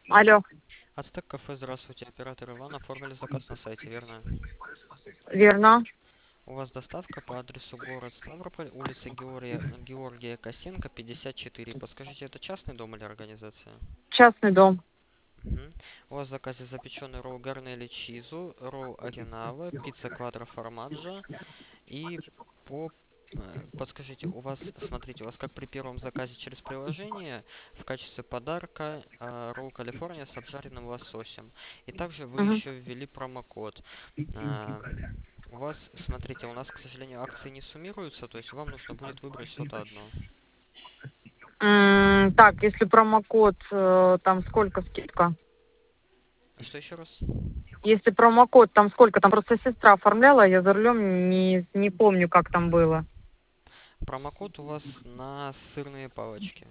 Алло, Ацтек кафе, здравствуйте, оператор Иван, оформили заказ на сайте, верно? верно. У вас доставка по адресу город Ставрополь, улица Георгия Косенко, 54. Подскажите, это частный дом или организация? Частный дом. Мгм. У вас в заказе запеченный ролл гарнели чизу, ролл оринава, пицца квадро формаджо и по... Подскажите, у вас, смотрите, у вас как при первом заказе через приложение в качестве подарка ролл Калифорния с обжаренным лососем. И также вы Мгм. еще ввели промокод. А, У вас, смотрите, у нас, к сожалению, акции не суммируются, то есть вам нужно будет выбрать что-то одно. Так, если промокод, там сколько скидка? Что еще раз? Если промокод, там сколько? Там просто сестра оформляла, я за рулем не помню, как там было. Промокод у вас на сырные палочки.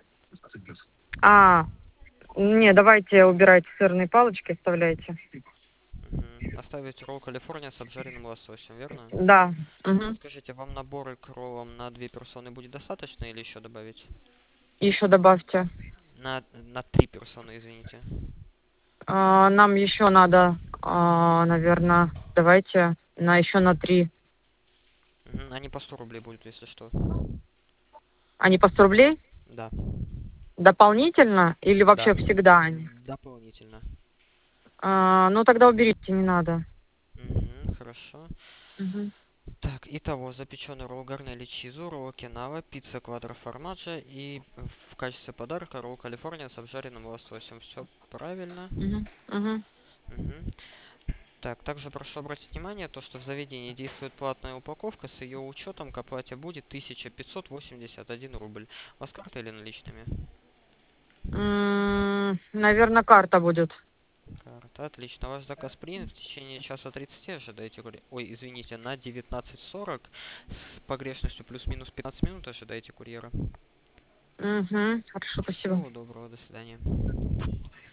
А, не, давайте убирайте сырные палочки, оставляйте. Мгм. Оставить ролл Калифорния с обжаренным лососем, верно? Да. Мгм. Подскажите, вам наборы к роллам на две персоны будет достаточно или еще добавить? Еще добавьте. На три персоны, извините. Нам еще надо, наверное, давайте еще на 3. Мгм. Они по 100 рублей будут, если что. А не по 100 рублей? Да, Дополнительно или да. вообще всегда они? Дополнительно. Ну тогда уберите, не надо. Мгм, хорошо. Мгм. Так, итого, запеченный ролл гарнели чизу, ролл окинава, пицца квадро формаджо и в качестве подарка ролл Калифорния с обжаренным лососем. Все правильно. Мгм. Мгм. Мгм. Так, также прошу обратить внимание, то, что в заведении действует платная упаковка, с ее учетом к оплате будет 1581 рубль. У вас карта или наличными? Наверное, карта будет. Карта, отлично. Ваш заказ принят. В течение часа 30 ожидайте Ой, извините, на 19:40 с погрешностью плюс-минус 15 минут ожидайте курьера. Угу. Хорошо, спасибо. Всего доброго, до свидания.